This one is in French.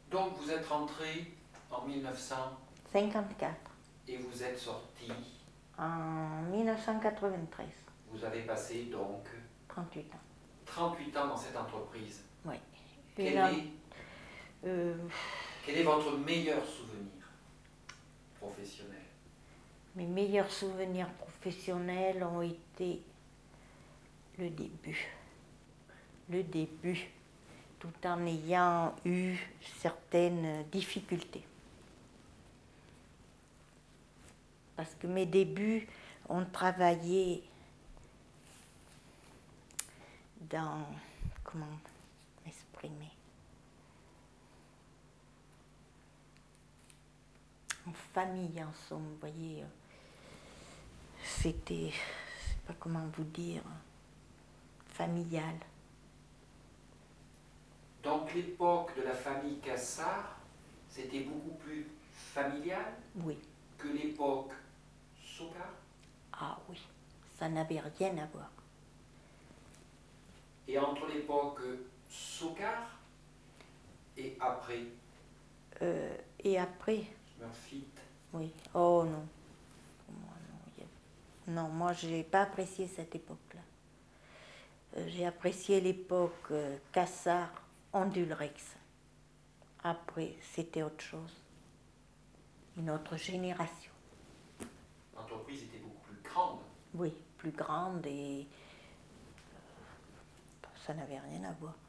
Donc vous êtes rentré en 1954 54, et vous êtes sorti, en 1993, vous avez passé donc 38 ans. 38 ans dans cette entreprise. Oui. Quel Euh, est votre meilleur souvenir professionnel? Mes meilleurs souvenirs professionnels ont été le début. Le début, tout en ayant eu certaines difficultés. Parce que mes débuts, on travaillait dans, comment m'exprimer, en famille en somme, vous voyez, c'était, je sais pas comment vous dire, familial. Donc l'époque de la famille Cassard, c'était beaucoup plus familial Oui. que l'époque Socard? Ah oui, ça n'avait rien à voir. Et entre l'époque Socard et après Et après, Smurfit, oui, oh non, pour moi, non, moi j'ai pas apprécié cette époque-là. J'ai apprécié l'époque Cassard, Ondulrex. Après, c'était autre chose, une autre génération. l'entreprise était beaucoup plus grande. Oui, plus grande et ça n'avait rien à voir.